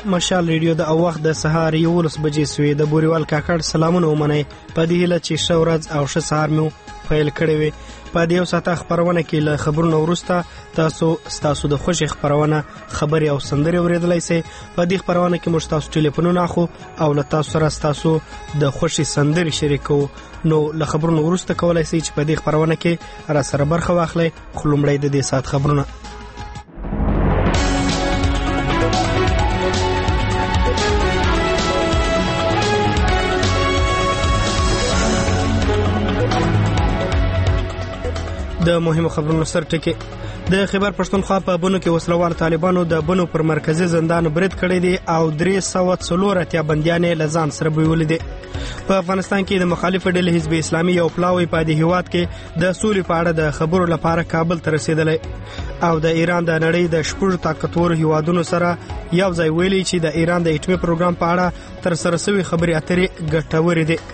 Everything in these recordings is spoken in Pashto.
مشال ریډیو د وخت د سهار 11 بجې سوې د بوريوال کاکړ سلامونه ومنئ په دې هیله چې ښه ورځ او ښه سهار مو پیل کړی وي. په دې یو ساعته خبرونه کې له خبرونو وروسته تاسو د خوشي خبرونه خبري او سندري اوریدلای شئ. په دې خبرونه کې موږ تاسو ټلیفونونه اخو او له تاسو سره تاسو د خوشي سندري شریکو. نو له خبرونو وروسته کولای شئ چې په دې خبرونه کې را سره برخه واخلئ. خلومړی د دې ساعت خبرونه. د مهمو خبرونو سر ټکی د خیبر پښتونخوا په بنو کې وسلوال طالبانو د بنو پر مرکزی زندان برید کړی دی او 340 بندیان له ځان سره بیولې دي. په افغانستان کې د مخالف ډلې حزب اسلامي یو پلاوی په دې هیواد کې د سولې په اړه د خبرو لپاره کابل ته رسیدلی او د ایران د نړۍ د شپږ طاقتور هیوادونو سره یو ځای ویلي چې د ایران د اټومي پروګرام په اړه تر سره شوی خبري اترې ګټورې دي.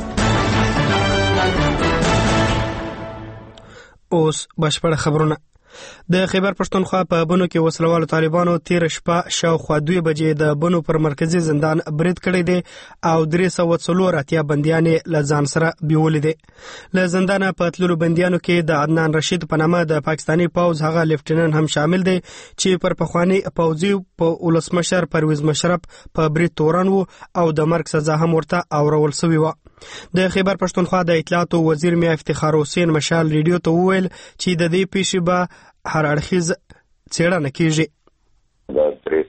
اوس بشپړ خبرونه. د خیبر پښتونخوا په بنو کې وسلوال طالبانو 13 شپه شاوخوا 2 بجې د بنو پر مرکزی زندان برید کړی دی او 340 بندیان له ځان سره بیولې دي. له زندانه په تللو بندیانو کې د عدنان رشید په نامه د پاکستانی پوز هغه لیفټیننټ هم شامل دی چې پر پخوانی پوزي په ولسمشر پرویز مشرف په برید تورن وو او د مرګ سزا هم ورته اورول شوی و. د خیبر پښتونخوا د اطلاعات وزیر میا افتخار حسین مشال ریډیو ته وویل چې د دې پیښې به هر اړخیز څېړنه کیږي. دا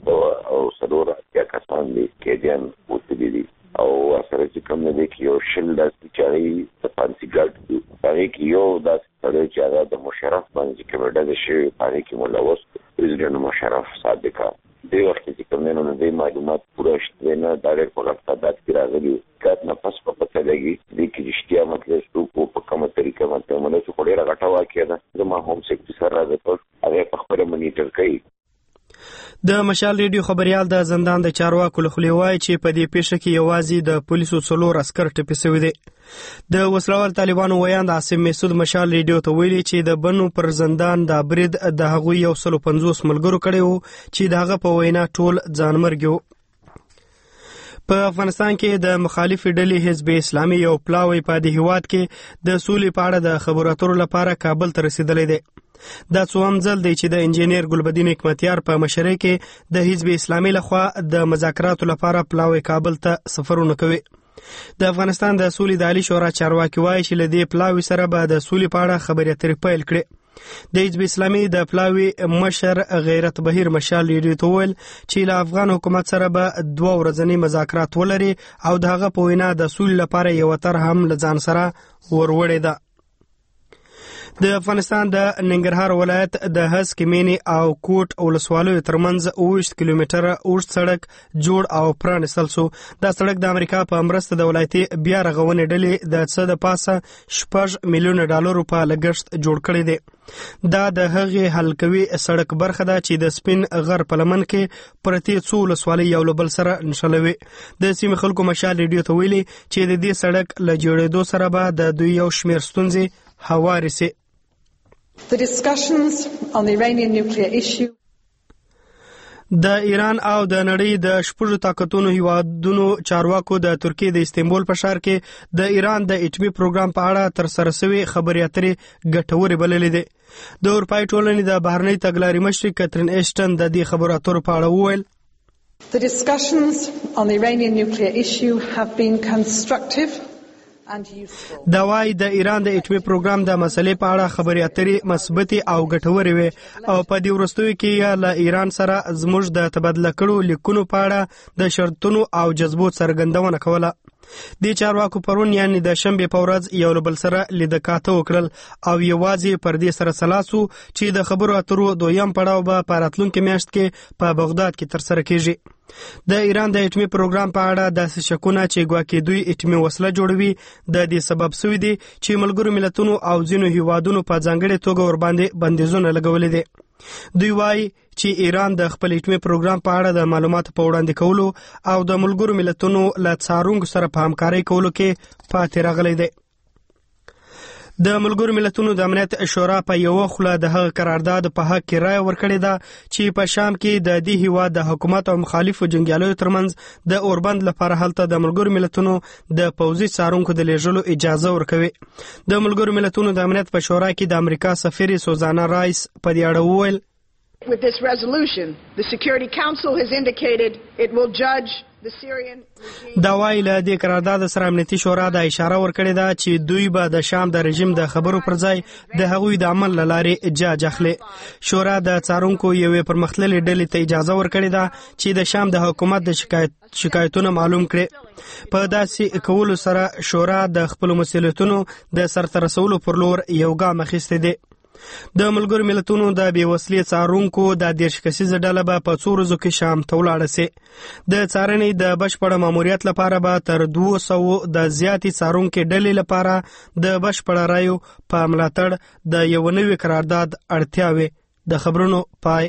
340 کسان دي کېدین وڅېدي دي او سره چې کوم نه دي کې یو شل داسې چاري د پانسي ګارد دي. هغه کې یو داسې سړی چې هغه د مشرف باندې کې ورډه شي هغه کې ملوث پرزیدنت مشرف صادقه دی وخت چې کوم نه د معلومات پوره شته نه ډایرکټ په لفظات کې راغلي کات نه پس په پته لګي د کې رښتیا مطلب څه په کومه طریقه مطلب مله چې خوري راغټه واکې ده زما هوم سیکټری سره راځي هغه په خبره مونیټر کوي. د مشال ریډیو خبريال د زندان د چارواکو له خولې وایي چې په دې پیښه کې یوازې د پولیسو 4 عسكر ټپي شوي دي. د وسلوال طالبانو ویاند عاصم مسعود مشال ریډیو ته ویلي چې د بنو پر زندان د برید د هغوی 150 ملګرو کړي وو چې دغه په وینا ټول ځانمرګي وو. په افغانستان کې د مخالف ډلې حزب اسلامي یو پلاوی په دې هیواد کې د سولې په اړه د خبرو اترو لپاره کابل ته رسیدلی دی. دا څوم ځل دی چې د انجینیر ګلبدین حکمتیار په مشرۍ کې د حزب اسلامي لخوا د مذاکراتو لپاره پلاوی کابل ته سفرونه کوي. د افغانستان د سولې د عالی شورا چارواکي وایي چې له دې پلاوی سره به د سولې په اړه خبرې اترې پیل کړي. د حزب اسلامي د پلاوی مشر غیرت بهیر مشال ریډیو ته ویل چې له افغان حکومت سره به 2 ورځنی مذاکرات ولري او دغه په وینا د سولې لپاره یو تر هم له ځان سره وروړي ده. د افغانستان د ننګرهار ولایت د هسک مینی او کوټ ولسوالیو ترمنځ 20 کیلومتره اوږد سړک جوړ او پرانستل شو. دا سړک د امریکا په مرسته د ولایتي بیا رغونې ډلې د څه د پاسه $6 میلیون په لګښت جوړ کړی دی. دا د هغې حل کوي سړک برخه ده چې د سپین غر په لمن کې پرتې څو ولسوالۍ یو له بل سره نښلوي. د سیمې خلکو مشال ریډیو ته ویلي چې د دې سړک له جوړېدو سره به د دوی یو شمېر ستونزې هوارې سي. The discussions on the Iranian nuclear issue د ایران او د نړۍ د شپږ طاقتونو هیوادونو چارواکو د ترکیې د استنبول په ښار کې د ایران د اټومي پروګرام په اړه تر سره شوی خبرې اترې ګټورې بللې دي. د اروپایي ټولنې د بهرنۍ تګلارې مشر کاترین ایشټن د دې خبرو اترو په اړه وویل The discussions on the Iranian nuclear issue have been constructive. دا وايي د ایران د اټومي پروګرام د مسلې په اړه خبرې اترې مثبتې او ګټورې وي او په دې وروستیو کې له ایران سره زموږ د تبادله کړو لیکونو په اړه د شرطونو او جذبو څرګندونه کوله. د چارواکو پرون یعنی د شنبه په ورځ یو له بل سره لیدکاته وکړل او یوازې پر دې سره سلاسو چې د خبرو اترو دویم پړاو به په راتلونکي میاشت کې په بغداد کې تر سره کیږي. د ایران د اټومي پروګرام په اړه داسې شکونه چې ګواکې دوی اټومي وسله جوړوي د دې سبب شوی دی چې ملګرو ملتونو او ځینو هیوادونو په ځانګړې توګه ورباندې بندیزونه لګولي دي. دوی وایي چې ایران د خپل اټومي پروګرام په اړه د معلوماتو په وړاندې کولو او د ملګرو ملتونو له څارونکو سره په همکارۍ کولو کې پاتې راغلی دی. د ملګرو ملتونو د امنیت شورا په یو خوله د هغه قرارداد په حق کې رائے ورکړې ده چې په شام کې د دې هیواد د حکومت او مخالفو جنګیالیو ترمنځ د اوربند لپاره هلته د ملګرو ملتونو د پوځي څارونکو د لیږلو اجازه ورکوي. د ملګرو ملتونو د امنیت په شورا کې د امریکا سفیر سوزانا رایس په دې اړه وویل With this resolution, the Security Council has indicated it will judge the Syrian regime. دا وايي له دې قرارداد سره امنیتي شورا د اشاره ورکړې ده چې دوی به د شام د رژیم د خبرو پر ځای د هغوی د عمل لارې جاج اخلي. شورا د څارونکو یوې پرمختللې ډلې ته اجازه ورکړې ده چې د شام د حکومت د شکایتونه معلوم کړي. په داسې کولو سره شورا د خپل مسؤلیتونو د سرته رسولو پر لور یو ګام اخیستی دی. د ملګرو ملتونو د بېوسلې څارونکو د 10 کسیزه ډله به په 2 ورځو کې شام ته ولاړه سي. د څارنې د بشپړ ماموریت لپاره به تر 200 د زیاتې څارونکو ډلې لپاره د بشپړ رایو په ملاتړ د یو نوي قرارداد اړتیا وي. د خبرونو پای.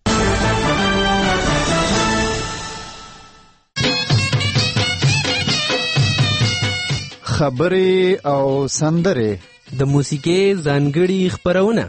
خبرې او سندرې د موسیقي ځانګړي خبرونه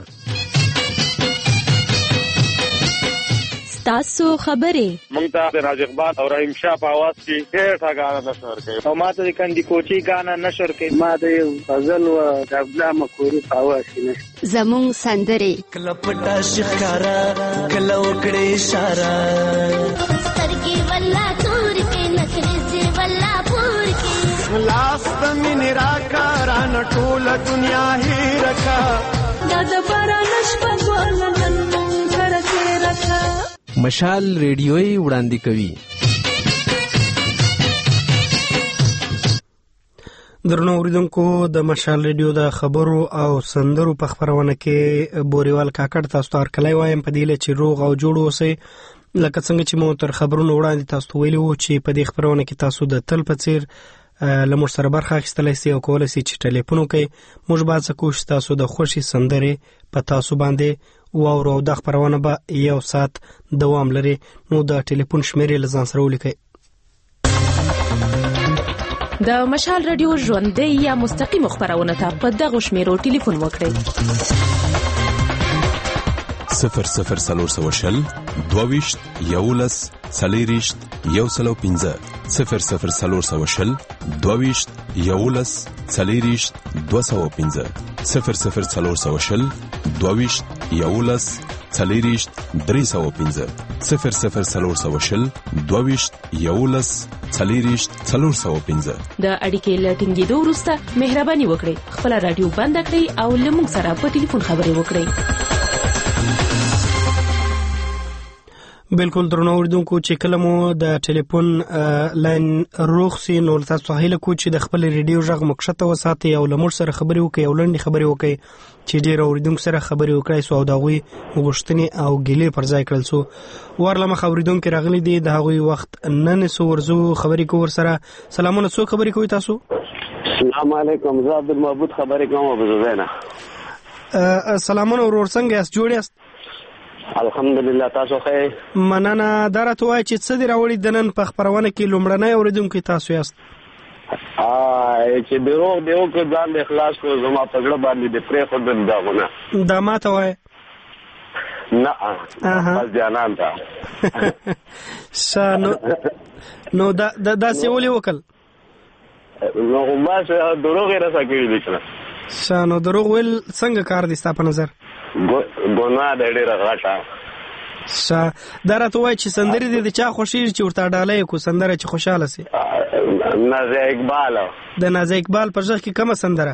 تاسو خبرې مونږ ته د راج اقبال او رحیم شاه په आवाज کې ډېر غاڼه نشر کوي او ماته د کندي کوچی غاڼه نشر کوي ما د غزل او د ابلا مکوري په आवाज کې نشر زمون سندرې کله پټا شکارا کله وکړې اشاره سترګې ولا تور کې نخرې ولا پور کې لاس من راکاران ټول دنیا هی رکا د بارانش په ګلنن مونږ سره رکا. مشال ریډیوي وړاندې کوي. درنو اوریدونکو د مشال ریډیو د خبرو او سندرو په خبرونه کې بوريوال کاکړ تاسو ته کلای وایم په دې چې روغ او جوړ اوسئ. لکه څنګه چې مو تر خبرونو وړاندې تاسو ویلو چې په دې خبرونه کې تاسو د تل په څیر لمر سره برخه اخیستلای سي او کولای سي چې ټلیفون وکړي. موږ به څه کوشش تاسو د خوشي سندرې په تاسو باندې واورو. د خبرونه به یو ساعت دوام لري. نو د ټلیفون شمیرې لزان سره ولیکئ. د مشال رادیو ژوندۍ یا مستقیم خبرونه ته په دغه شمیرو ټلیفون وکړئ. 0040 22 11 40 115 0040 22 11 40 215 0040 22 11 40 315 0040 22 11 40 415. د اړیکې لټینګېدو وروسته مهرباني وکړئ خپل رادیو بند کړئ او له موږ سره په ټلیفون خبرې وکړئ. بالکل درنو اوریدونکو چې کله مو د ټلیفون لاین روغ سي نو تاسو هیله کو چې د خپل ریډیو غږ مکشته وساتئ او لمر سره خبرې وکړئ او لنډي خبرې وکړئ چې ډیر اوریدونکو سره خبرې وکړئ سو او دغوی غوښتنې او ګیلې پر ځای کړل سو. ورلمه اوریدونکو راغلي دي د هغوی وخت نن سو ورزو خبرې کو ور سره. سلامونه سو خبرې کوي تاسو. السلام علیکم زه عبد المعبود خبرې کوم ابو زینا. سلامونه ورور څنګه یاست جوړ یاست؟ الحمدلله تاسو خیر. مننه درته وای چې څه دی راوړی د نن په خبرونه کې لومړنۍ اوریدونکو تاسو یاست. چې دیو کې ځان د اخلاص کو زما پګړه باندې د پرې خود داغونه دا ماته وای نه بس جانان تا نو دا سیولې وکړ نو ما څه دروغ یې راسه کړی دي شانو دروغ ول څنګه کار دي ستاسو په نظر؟ ګناه د ډیره غټه درته وای چې سندرې د چا خوشی چې ورته ډالې کو سندره چې خوشاله سي. نازي اقبال د نازي اقبال پر ځخ کې کومه سندره؟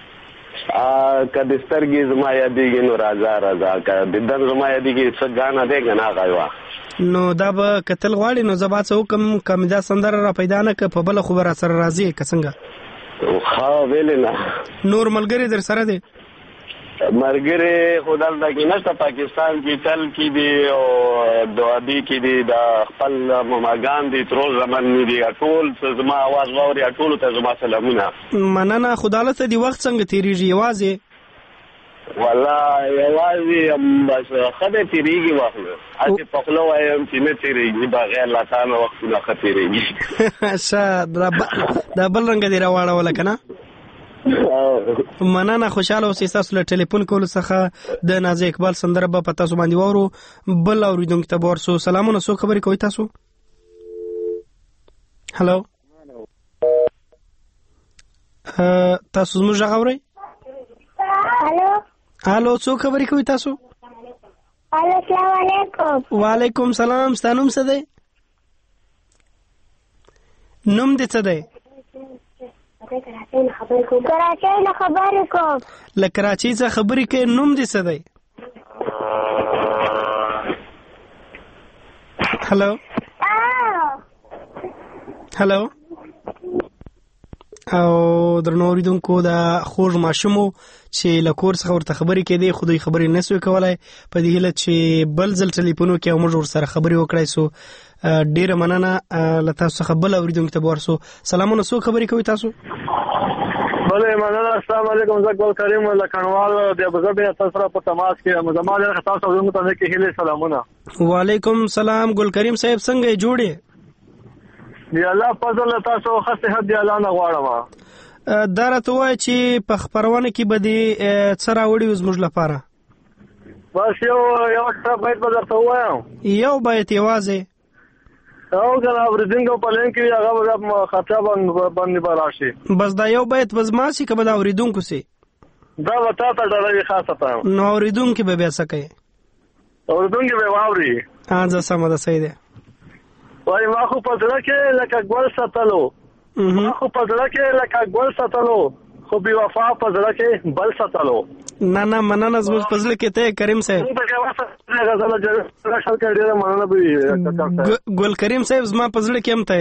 کدي سترګې زما یادېږي نو راځه کدي دن زما یادېږي څه غانا دی غنا غایوا نو دا به قتل غواړي نو زبا څه حکم کمیدا سندره را پیدا نه ک په بل خبره سره راځي کڅنګه خا ویلنا نور ملګری در سره دی مرګره خدای دا کې نشته پاکستان کې تل کې دی او دوابي کې دی د خپل مماګان دي تر زمان دي ټول زما आवाज واوري ټول ته زما سلامونه. مننه خدای ته دی وخت څنګه تیریږي یوازې والله یوازې بس خدای تیریږي واخله اته پخلو وایم چې نه تیریږي بغیر لا تاسو وخت نه خطرېږي دا بل رنګ دی راوړل کنه مننه خوشاله اوسئ تاسو له ټلیفون کولو څخه د نازي اقبال سندره به په تاسو باندې واورو بل اوریدونکو ته به ورسو سلامونه څوک خبرې کوي تاسو هلو تاسو زموږ غږ اورئ هلو څوک خبرې کوي تاسو السلام علیکم وعلیکم سلام ستا نوم څه دی نوم دې څه دی کراچۍ نه خبرې کوم له کراچۍ څخه خبرې کوي نوم دې څه دی هلو هلو او درنو اوریدونکو دا خوږ ماشومو چې له کور څخه ورته خبرې کېدې خو دوی خبرې نه سوی کولای په دې هیله چې بل ځل ټلیفون وکړي او موږ ورسره خبرې وکړای سو ډیره مننه له تاسو څخه بل اوریدونکو ته به ورسو سلامونه څوک خبرې کوي تاسو بله مننه السلام علیکم زه ګل کریم لکنوال د ابوظبي تاسو سره په تماس کې زموږ له تاسو اوریدونکو ته کې هیله سلامونه وعلیکم سلام ګل کریم صاحب څنګه جوړې دی الله فضل تاسو خسته حد الله نه غواړم دا راته وایي چې په خبرونه کې به دې څه راوړي زموږ لپاره بس یو څه باید به درته ووایم یو باید یوازې او کنه اورېدونکو په لین کې هغه خطا باندې براشي بس دا یو باید وزما سي کبه دا اوریدونکو سي دا وتا ته ډېر خاصه تا نو اوریدونکو به بیا سکے اوریدونکو به واوري ځا سم ده صحیح ده وای ما خو په ځل کې لکه ګل ساتلو ما خو په ځل کې لکه ګل ساتلو خو بي وفا په ځل کې بل ساتلو نه مننه زموږ په ځل کې ته کریم صاحب ګل کریم صاحب زما په ځل کې هم ته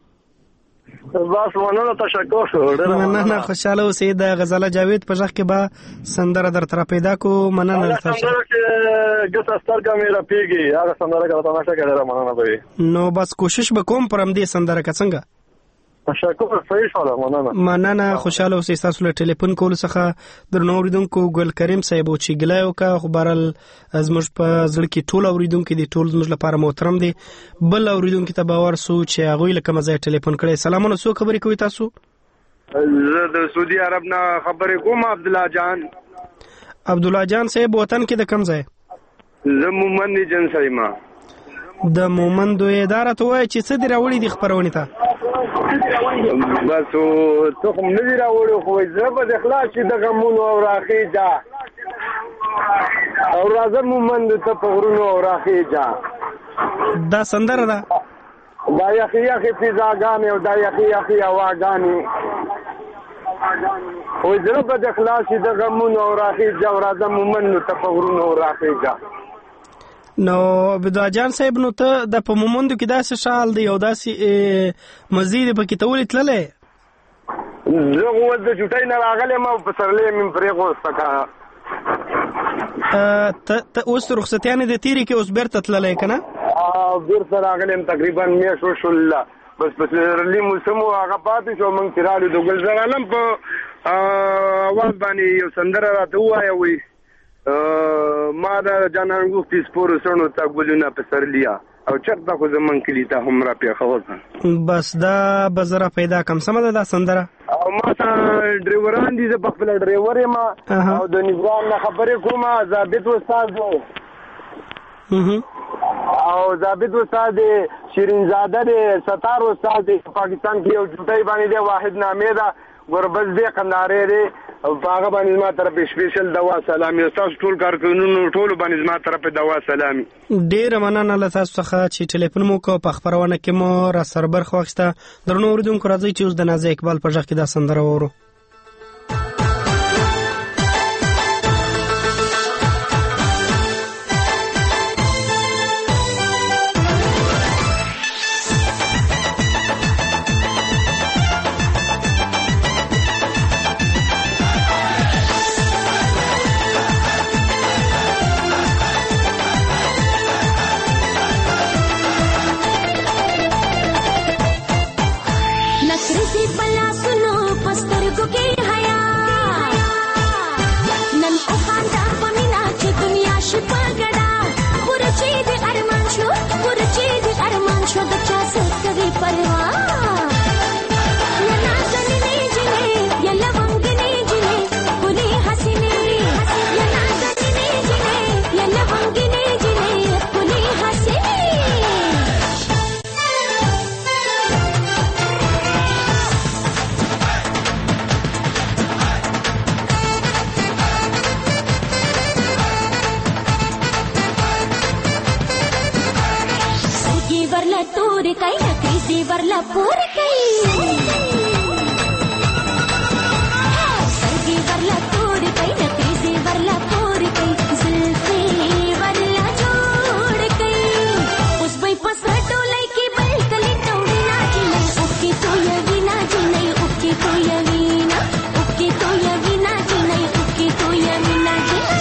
بس مننه تشکر مننه خوشاله اوسئ د غزاله جاوید په ځخ کې به سندره در تر پیدا کو مننه تاسو ګټه سترګه مې را پیږي هغه سندره کوي تماشا کوي مننه به نو بس کوشش وکوم پرم دې سندره څنګه تشکر صحیح شاله مننه خوشاله اوسئ تاسو له ټلیفون کول څخه درنو اوریدونکو ګل کریم صاحب چې ګلایو کا خبرل زموږ په ځل کې ټول اوریدونکو دي ټول زموږ لپاره محترم دي بل اوریدونکو ته باور سو چې هغه له کوم ځای ټلیفون کړي سلامونه سو خبرې کوي تاسو زه د سعودي عرب نه خبرې کوم عبد الله جان صاحب وطن کې د کوم ځای زه مومند جن سایما د مومند اداره ته وای چې څه دی راوړي د خبرونه ته بس ته کوم نه دی راوړو خو زه به د اخلاص چې د غمونو او راخي دا او راځه مومند ته په غرونو او راخي دا سندره ده دا یخي فضاګانې او دا یخي هواګانې او زه به د اخلاص چې د غمونو او راخي او راځه مومند ته په غرونو او راخي نو بدا جان صاحب نو ته د په مومندو کې داسې شال دی او داسې مزید په کې تولې تللې زه غو د چټای نه راغله ما په سرلې من پرېغو سکا ته اوس رخصتیانه د تیری کې اوس بیرته تللې کنه بیرته راغلم تقریبا مې شو الله بس رلی موسمو هغه پاتې شو مونږ تیرالو د ګلزار عالم په اواز باندې یو سندره راته وایي ما دا جانان غوښتي سپورو سونو تا ګلونه په سرلیا او چرته خو زمون کلی ته هم را پیښه وځه بس دا بزره پیدا کم سم ده سندره او ما ته ډرایوران دي زه په خپل ډرایور ما او د نظام نه خبرې کومه ضابط استاد او ضابط استاد شیرین زاده دی ستار استاد پاکستان کې یو جوړای باندې دی واحد نامې ده ګوربز دی قندارې دی او هغه باندې ما طرف سپیشل دوا سلامي تاسو ټول کارکونونو ټول باندې ما طرف دوا سلامي ډیر مننه له تاسو څخه چې ټلیفون مو کو په خبرونه کې مو را سربر خوښته درنو اوریدونکو راځي چې اوس د نازي اقبال په ځخ کې دا سندره وورو नखरे से पला सुनो पस्तर ورلا پور کوي سرګي ورلا تور کوي نتیزي ورلا پور کوي زلفي ورلا جوړ کوي اوس به پسټو لکه بل کلی توډینا چینه اوکي تو یوینا چینه اوکي تو یوینا اوکي تو یوینا چینه اوکي تو یوینا چینه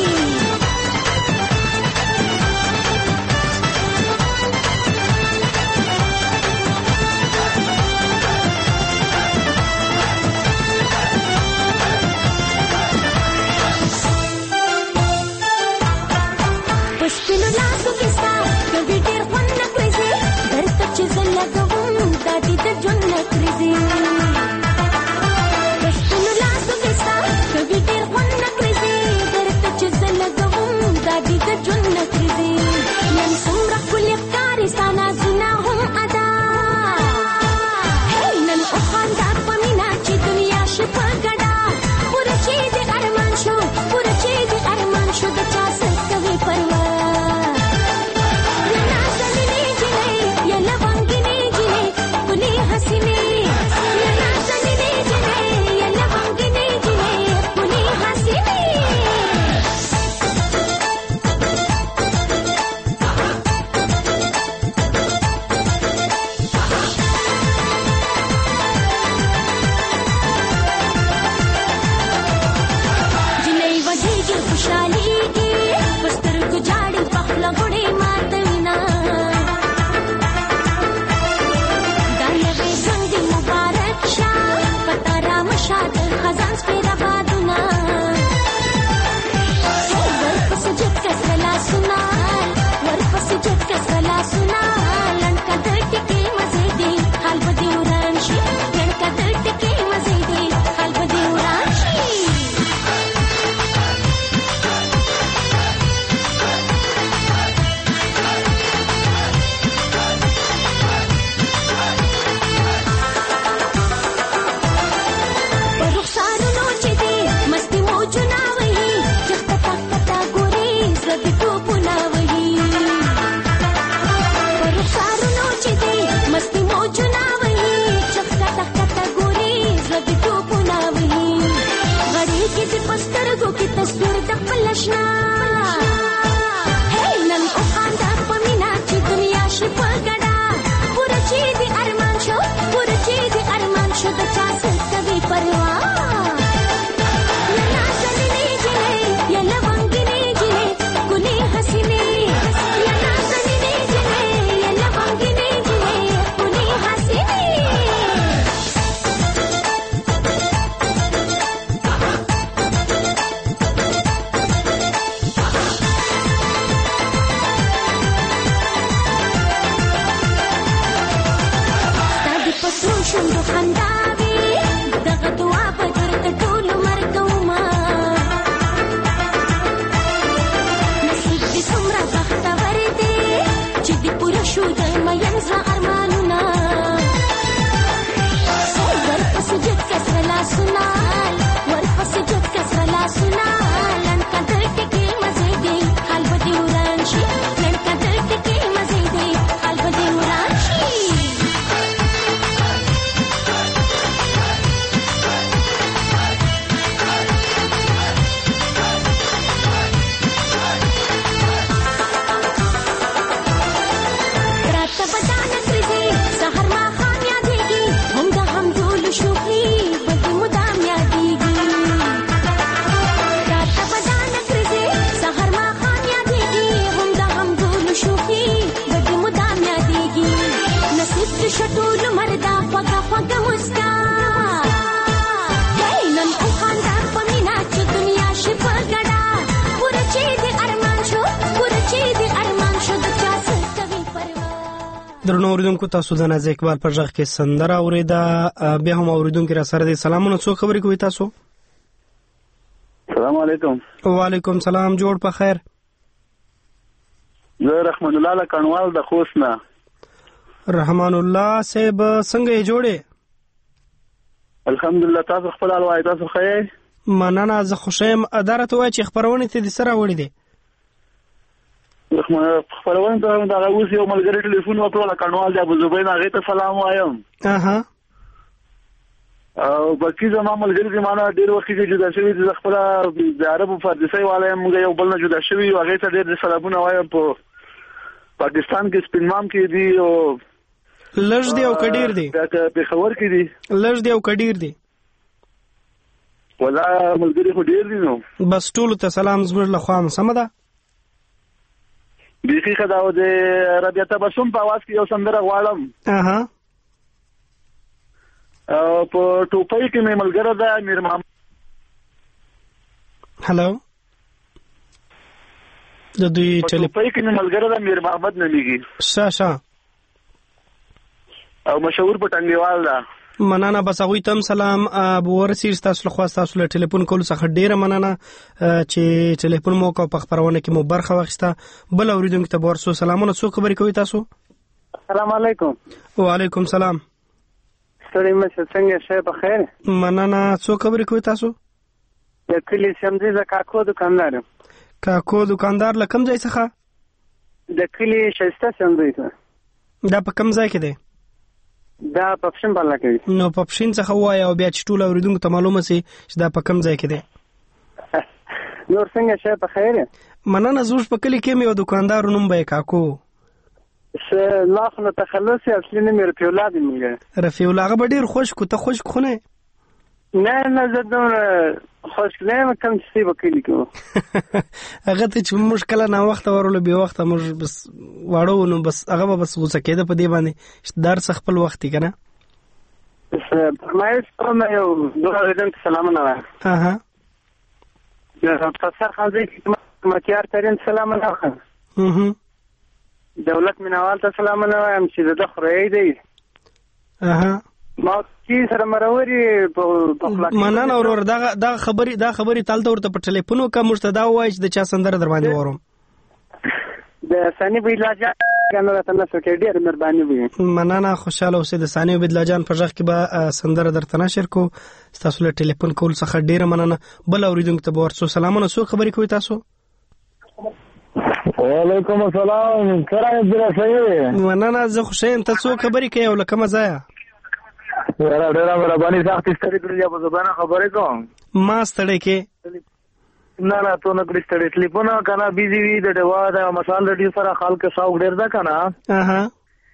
درنو اوریدونکو تاسو د ناز اقبال پر ژغ کې سندره اوریدا بیا هم اوریدونکو را سره دي سلامونه څو خبرې کوي تاسو السلام علیکم وعلیکم سلام جوړ په خیر زه رحمان الله لکنوال د خوست نه رحمان الله صاحب څنګه یې جوړې الحمدلله تاسو خپل الوای تاسو خیر مننه زه خوشم اداره ته وای چې خبرونه ته د سره وړي دي خپلوان ته دا اوس یو ملګری ټلیفون وکړ کڼوال د ابو زبین هغه ته سلام وایم. او باقي زما ملګری چې مانه ډیر وخت کې جدا شوی د خپل د عربو فردسي والے موږ یو بل نه جدا شوی او هغه ته ډیر سلامونه وایم. په پاکستان کې سپینمام کې دی او لږ دی او کډیر دی په خبر کې دی لږ دی او کډیر دی ولا ملګری خو ډیر دی نو بس ټول ته سلام زموږ له خوا سم ده. بیخي خداو د ربيع تبسم په आवाज کې یو سندره غواړم. په ټوپۍ کې مې ملګری ده امیر محمد. هلو د دوی ټوپۍ کې مې ملګری ده امیر محمد نومیږي. شا او مشهور په ټنګیوال ده. مننه بس هغوی ته سلام ابو ورسیر ستاسو له خوا ستاسو له ټلیفون کولو څخه ډیره مننه چې ټلیفون مو وکړ په خبرونه کې مو برخه واخیسته. بل اوریدونکو ته ورسو سلامونه. څوک خبرې کوي تاسو؟ السلام علیکم. وعلیکم سلام. ستړي مشه څنګه شه په خیر؟ مننه. څوک خبرې کوي تاسو؟ د کلی شمدي ز کاکو دکاندار. کاکو دکاندار له کوم ځای څخه؟ د کلی شایسته شمدي ته. دا په کوم ځای کې دی؟ دا پپشن بالا کوي. نو پپشن څخه وای او بیا چې ټول اوریدونکو ته معلومه سي چې دا په کوم ځای کې دی. نور څنګه شه په خیر؟ مننه. زوج په کلی کې مې یو دکاندار نوم به کاکو لاخ نو تخلص اصلي نه مې رفیع الله دی موږ. رفیع الله هغه ډیر خوش کو ته خوش خو نه؟ نه زدم خوش نه کم څه وکړي کو. هغه ته چې مشکل نه وخت ورول به وخت موږ بس واړو نو بس هغه بس غوسه کېده په دې باندې درس خپل وخت کنه. ما یې یو دوه ورځې سلام نه وای. یا تاسو خاصه چې متیار ترين سلام نه وای. دولت منوال ته سلام نه وایم چې د خړې دی. ما چې سره مروري په مننه اورور دا خبري تالته ورته په ټلیفون کا مشتدا وای چې د چا سندره در باندې وروم. د ثاني بيدلا جان کنه راته نو کې ډېر مهرباني وي. مننه. خوشاله اوسې. د ثاني بيدلا جان په ځخ کې به سندره درته نشر کو. تاسو له ټلیفون کول څخه ډېر مننه. بل اوریدونکو ته ورسو سلامونه. څوک خبرې کوي تاسو؟ وعلیکم السلام. څنګه درته صحیح؟ مننه. زه خوشاله. ته څوک خبرې کوي او لکه مزایا؟ ډېر مهرباني. سخت ستړي کړی په زبانه خبرې کوم. ما ستړي کې نه ته نه کړی ستړي. ټلیفون کنه بيزي وي د ډوا د مشال رډیو سره خلک شاو ډېر ده کنه.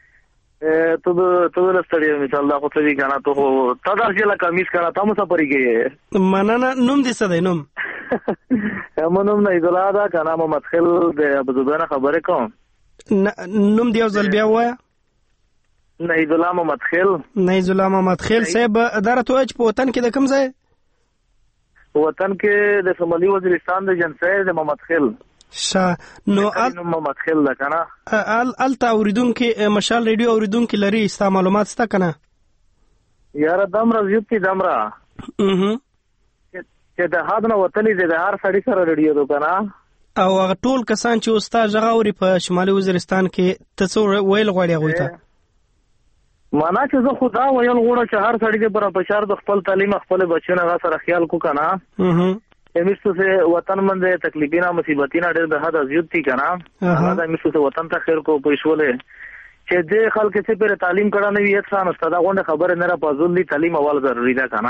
ته ستړي مثال دا خو څه وی کنه ته تا درځه لا کمیس کنه تاسو سپری کې. مننه. نوم دې څه دی؟ نوم همونم نه ایدلا دا کنه ما مدخل د ابو زبانه خبرې کوم. نوم دی یو ځل بیا وای. نعید الله محمد خیل. نعید الله محمد خیل صاحب درته وای چې په وطن کې د کوم ځای؟ وطن کې د شمالي وزیرستان د جنسای د محمد خیل. نو محمد خیل ده کنه. الته اوریدونکو مشال ریډیو اوریدونکو لري ستا معلومات ستا کنه؟ یاره دمره زیات دمره. چې د هغه نو وطن دې د هر سړی سره ریډیو ده کنه. او هغه ټول کسان چې استاد ژغوري په شمالي وزیرستان کې ته ویل غواړي غوي ته؟ معنا چې زه خدا ویل غواړم چې هر سړی د بشار د خپل تعلیم خپل بچو نه سره خیال کو کنه. امیستو سے وطن منده تکلیفینا مصیبتینا ډېر د حد زیات دي کنه. هغه امیستو سے وطن ته خیر کو پښولې چې د خلک څخه پر تعلیم کړه نه وي انسان استاد غونډه خبره نه را پازول دي. تعلیم اول ضروری ده کنه.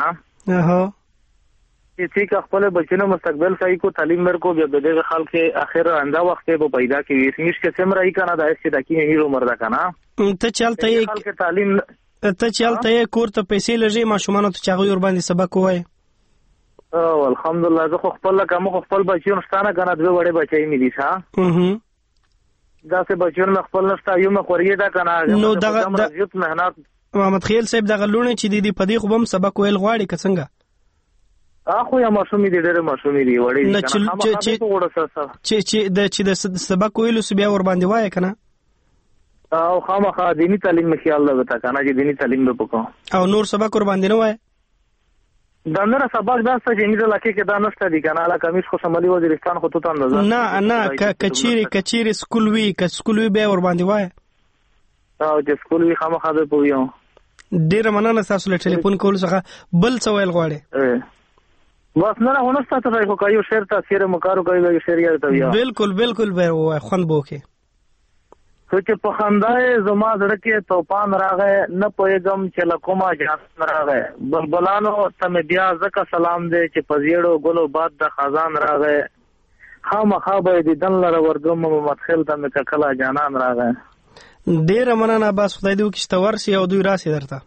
چې خپل بچو نه مستقبل صحیح کو تعلیم ور کو بیا د خلک اخر انده وخت به پیدا کوي. سمش کې سم راي کنه دا چې د کې هیرو مردا کنه. ته چلته یې تعلیم ته چلته یې کور ته پیسې لږی ماشومان ته چاغي ور باندې سبق وای. او الحمدلله زه خپل کوم خپل بچو نشتانه کنه دوه وړه بچي مې دي ښا. دا څه بچو نه خپل نشتا یو مخوري دا کنه. نو دغه زیات مهنت محمد خیل صاحب دغه لونه چې دی په دې خو هم سبق ویل غواړي که څنګه؟ اخو یا ماشومې دي ډېر ماشومې دي وړي کنه. چې د سبق ویلو بیا ور باندې وای کنه. او خامخا دینی تعلیم می خیال لګتا کنه چې دینی تعلیم به پکو. او نور سبق ور باندې نه وای؟ دا نه سبق دا څه چې میده لکه کې دا نشته دي کنه. علا کمیس خو شمالي وزیرستان خو ته اندازه نه کچيري سکول وی به ور باندې وای. او چې سکول وی خامخا به پویو. ډیر مننه تاسو له ټلیفون کول څخه. بل څه ویل غواړي؟ بس نه ونستا ته خو کایو شعر تاثیر مکارو کوي شعر یې ته بیا بالکل به خوند بوکه چې په خندای زما زړه کې توپان راغی نه پوهېږم چې له کومه جهان راغی بلبلانو ته مې بیا ځکه سلام دی چې په زیړو ګلو باد د خزان راغی خامخا به یې دیدن لره ورځم مدخل ته مې ککله جانان راغی. ډېره مننه بس خدای دې وکړي چې ته ورسې او دوی راسې درته.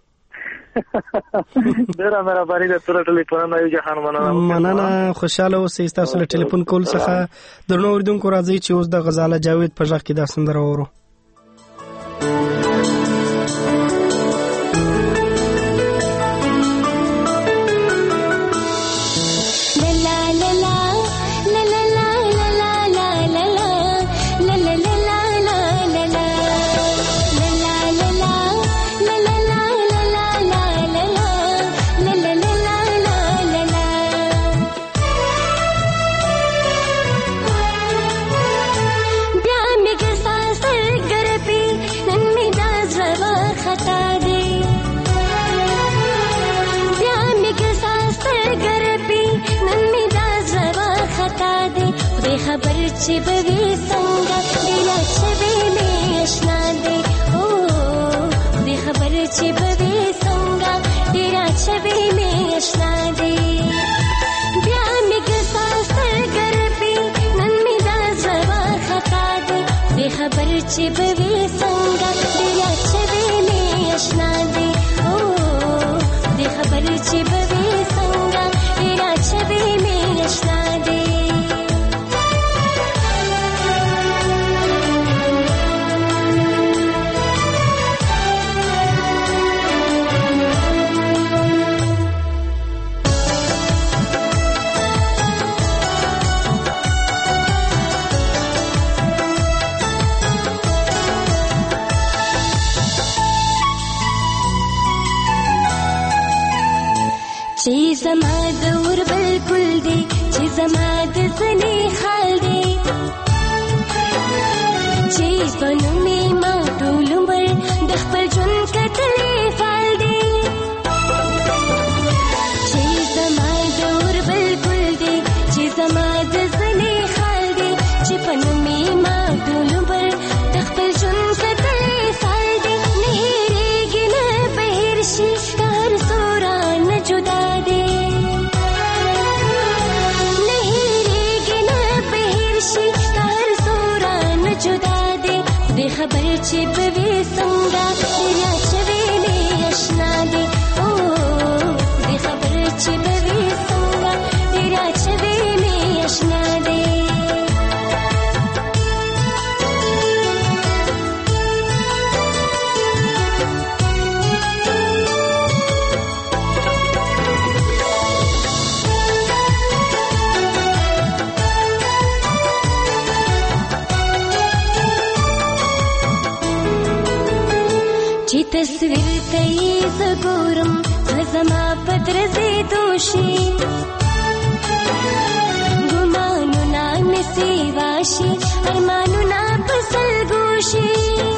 ډېره مهرباني ده توره ټلیفون ایو جهان مننه خوشحاله اوسئ ستاسو له ټلیفون کول څخه درنو اورېدونکو راځئ چې اوس د غزاله جاوید په غږ کې دا سندره واورو. چې بوي څنګه دلا چوي مې آشنا دې او دې خبر چې بوي څنګه دلا چوي مې آشنا دې بیا مې کسا سرګربي نن مې دا زوا خطا دې دې خبر چې بوي څنګه دلا چوي مې آشنا دې او دې خبر چې بوي څنګه دلا چوي مې آشنا دې چې زما د ور بالکل دی چې زما د زنی حال دی چې پنو می ما ټول عمر د خپل ژوند کتلې فال دی چې زما د ور بالکل دی چې زما د زنی حال دی چې پنو می ما ټول عمر د خپل ژوند کتلې فال دی نه هېرېږي نه بهر شي هر سورا نه جدا خبر چې بوي څنګه دلا چوي مې آشنا دي او دې خبر چې بوي څنګه دلا چوي مې آشنا دي چې تصویر ته یې زګورم زما پدرځې دوشي ګمانونه مې سیواشي ارمانونه پسل ګوشي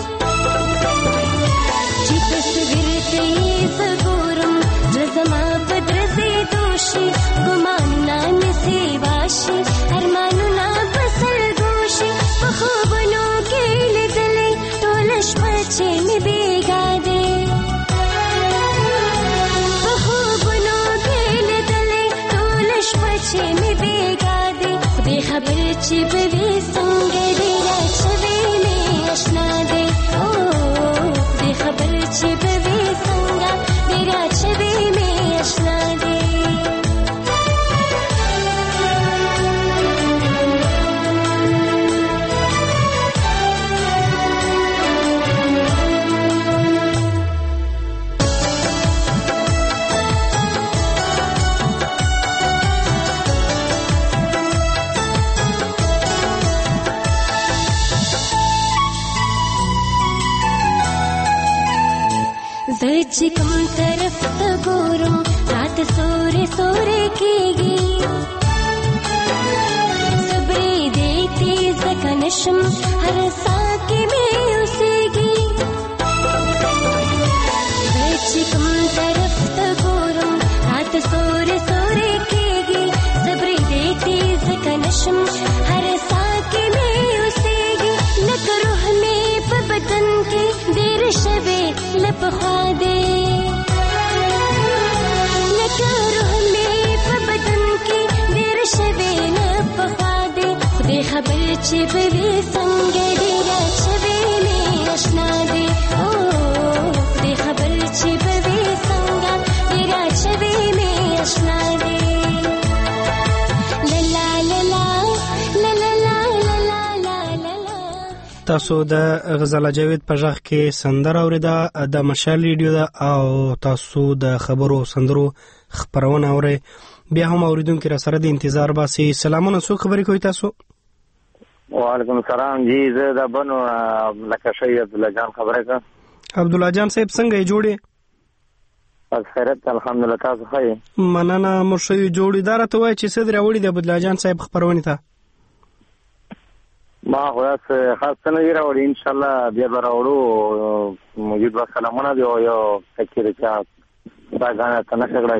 چې تصویر ته یې زګورم زما پدرځې دوشي ګمانونه مې سیواشي ارمانونه پسل ګوشي په خوبونو کې لیدلې ټول شپه چې مې بیګا دې په خوبونو کې لیدلې ټول شپه چې مې بیګا دې خدای خبر چې بوي څنګه دلا چوي مې آشنا دې او خدای خبر چې بوي څنګه دلا چوي مې آشنا دې چې کوم طرف ته ګورم رات سورې سورې کېږي صبرې دې تیز کنشم هر ساه کې مې اوسېږي چې کوم طرف ته ګورم رات سورې سورې کېږي چې به وي څنګه ډېره شوې مې اشنا دی دې خبر چې به وي څنګه ډېره شوې مې اشنا دی تاسو د غزاله جاوید په ژغ کې سندره اوریده د مشال ریډیو ده او تاسو د خبرو سندرو خبرونه اورئ بیا هم اوریدونکو را سره د انتظار باسي. سلامونه، څو خبرې کوي تاسو؟ وعلیکم السلام جی، زه د بنو لکه شي عبدالله جان خبره کوم. عبدالله جان صاحب څنګه یې جوړې؟ بس خیرت الحمدلله، تاسو ښه یې؟ مننه. مرشد جوړې دار ته وای چې صدر راوړي د عبدالله جان صاحب خبرونه ته ما خلاص خاص نه دی راوړی، ان شاء الله بیا به راوړو. موجود با سلامونه دی او یو تکیر چا دا غاڼه تنه شګړای.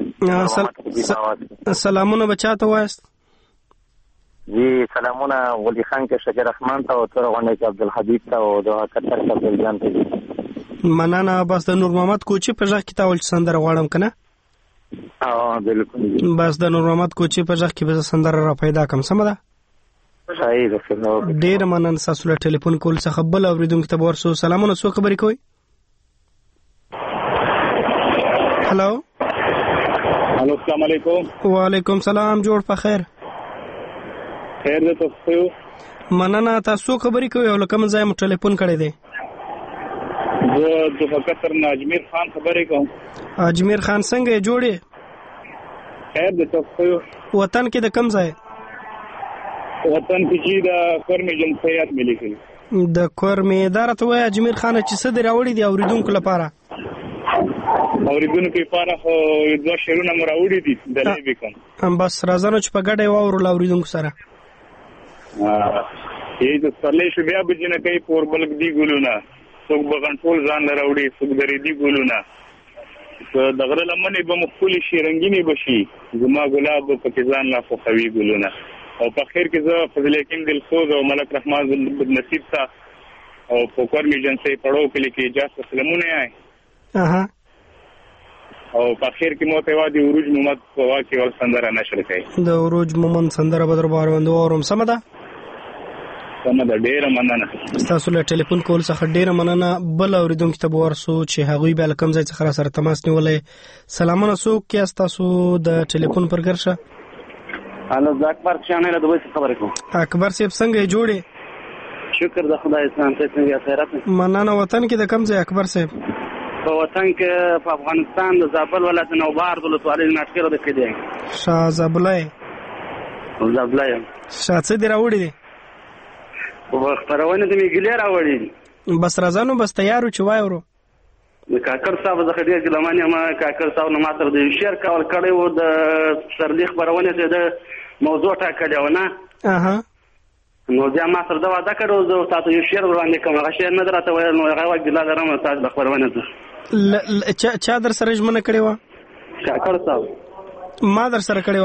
سلامونه بچاته وایست جی؟ سلامونه ولي خان کې شکر رحمان ته او تر غونډه کې عبدالحبیب ته او د کتر عبدل جان ته. مننه. بس د نور محمد کوچی په ژغ کې تاول سندره غواړم کنه؟ بالکل. بس د نور محمد کوچی په ژغ کې به سندره را پیدا کوم. سم ده؟ ډیر مننه. تاسو له ټلیفون کول څخه بل اوریدونکو ته ورسو. سلامونه، څو خبرې کوي؟ هلو السلام علیکم. وعلیکم سلام. جوړ په خیر؟ خیر ده تاسو؟ مننه. تاسو خبرې کوي او کوم ځای مو ټلیفون کړی دی؟ زه د فقطر اجمیر خان خبرې کوم. اجمیر خان څنګه جوړې؟ خیر ده تاسو؟ وطن کې د کوم ځای؟ وطن کې د کورمې جمهوریت ملي کړي. د کورمې اداره ته وای اجمیر خان چې صدر راوړي دی اوریدونکو لپاره. اوریدونکو لپاره خو دوه شعرونه مو راوړي دي د لیبي کوم. بس راځنه چې په ګډه واورو اوریدونکو سره. یی د سړلې شو بیا بجنه کوي پور بلک دی ګولونه څوک بغنټول ځان راوړي څوک درې دی ګولونه دغه لمنې به مخولي شي رنگینی بشي زما ګلاب په کې ځان لا خو خوي ګولونه. او په خیر کې زه فضل حکیم دلسوز او ملک رحمان نصیب صاحب او پوکر میجن سے پڑھو کے لیے اجازت سلامونه آئے. او په خیر کې موته وادي عروج محمد په واقع ور سندره نشر کړي. د عروج محمد سندره بدر باروندو اورم سمدا ډیره مننه. تاسو له ټلیفون کول څخه ډیره مننه. بل اوریدونکو ته ورسو چې هغوی به کم ځای څخه سره تماس نیولې. سلامونه، څوک کې تاسو د ټلیفون پر ګرځه؟ الو د اکبر چانل د وایي خبرې کوم. اکبر صاحب څنګه جوړې؟ شکر د خدای ستاسو ته څنګه خیرات. مننه. وطن کې د کم ځای اکبر صاحب؟ په وطن کې په افغانستان د زابل ولایت نوبار ولسوالۍ ناټکره د کېدی. شاه زابلای شاته دی راوړی دی. خبرونه د میګلې راوړی. بس راځانو بس تیارو چې وایورو. کاکر صاحب د خدای ګلمانه ما کاکر صاحب نو ماتر د شعر کول کړي وو د سرلی خبرونه ته د موضوع ټاکل و نه. نو بیا ما سره دا وعده کړو زه تاسو یو شعر وړاندې کوم. هغه شعر نه درته وایي نو هغه وخت لا درم تاسو د خبرونه ته چا در سره ژمنه کړې و؟ کاکر صاحب ما در سره کړې و.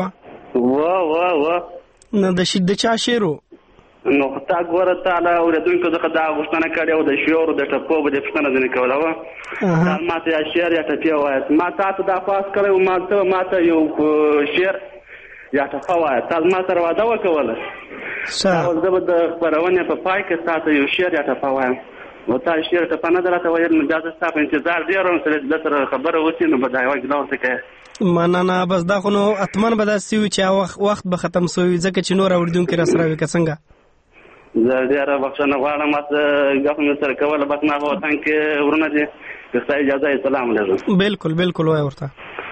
وا نو د شید چا شعرو نو تا ګوره تعالی اوریدونکو دغه دا غوښتنه کړې او د شعر د ټپو به د پښتنه ځنه کوله و. ما ته شعر یا ټپي وایي. ما تاسو دا پاس کړو ما ته یو شعر یا ټپه وایي. تاسو ما سره وعده وکوله او زه به د خبرونه په پای کې تاسو یو شعر یا ټپه وایم. او تاسو شعر ټپه نه درته وایي نو بیا تاسو په انتظار دی او سره خبره وسی نو به دا یو ګلور څه کوي. مننه. بس دا خو نو اتمن به داسې وي چې وخت به ختم سوی ځکه چې نور اوریدونکو را سره وي که څنګه. زه ډېره بخښنه غواړم ماته غوښنه سره کوله بس ما په وطن کې ورونه دي که ستا اجازه یې سلام لرم. بالکل وای ورته.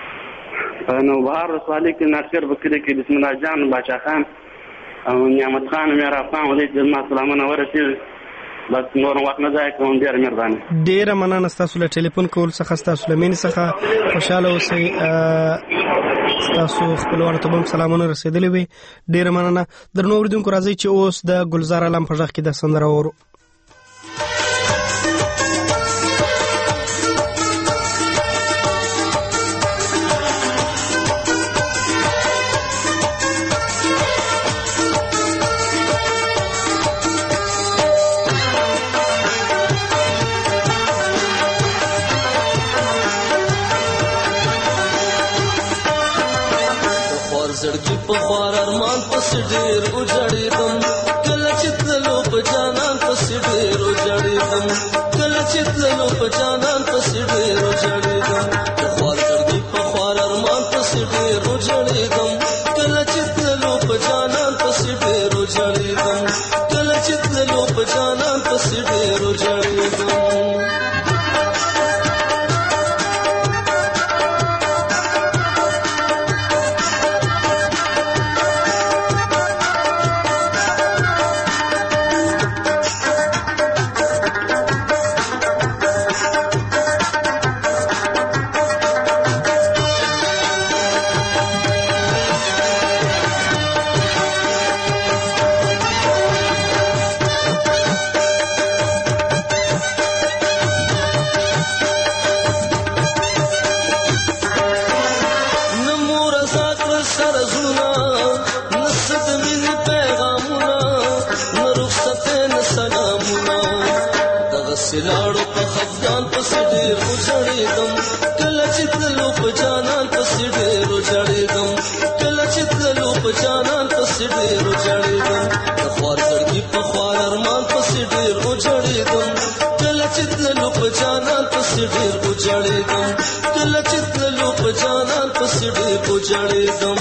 نو بهار رسوالۍ کې ناصر بکري کې بسم الله جان باچا خان او نعمت خان میرا خان ولې د ما سلامونه ورسېږي. بس نور وخت نه ځای کوم. ډېره مهرباني. ډېره مننه. تاسو له ټلیفون کول څخه تاسو له مینې څخه خوشاله اوسئ. تاسو خپلوانو ته هم سلامونه رسېدلې وي. ډېره مننه. درنو اوریدونکو راځئ چې اوس د ګلزار علم په ژغ کې د سندره اورو. په خوار ارمان پس ډیر اجړېدم کله په جانان پسې ډېرو جړېدم کله چې تللو په جانان پسې ډېرو جړېدم د خوار ګردي په خوار ارمان پسې ډېرو جړېدم کله چې تللو په جانان پسې ډېرو جړېدم کله چې تللو په جانان پسې ډېرو جړېدم لاړو په خفګان پسې ډېرو جړېدم کله چې تللو په جانان پسې ډېرو جړېدم کله چې تللو په جانان پسې ډېرو جړېدم د خوار ګړګي په خوار ارمان پسې ډېرو جړېدم کله چې تللو په جانان پسې ډېرو جړېدم کله چې تللو په جانان پسې ډېرو جړېدم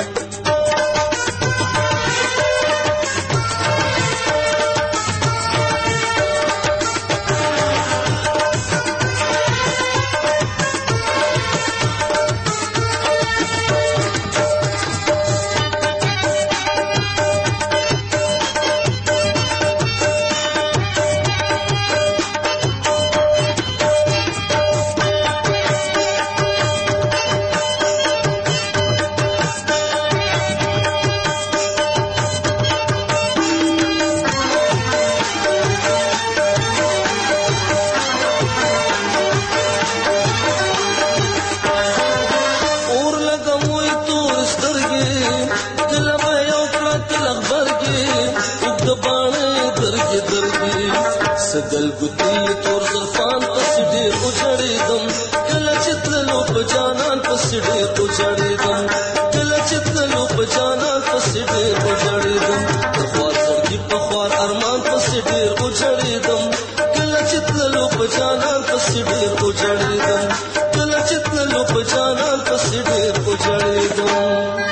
سګل ګوتې تور زلفان پسې ډېر وجړېدم کله چې تللو په جانان پسې ډېر وجړېدم کله چې تللو په جانان پسې ډېر وجړېدم د خوار ګړګي په خوار ارمان پسې ډېر وجړېدم کله چې تللو په جانان پسې ډېر وجړېدم کله چې تللو په جانان پسې ډېر وجړېدم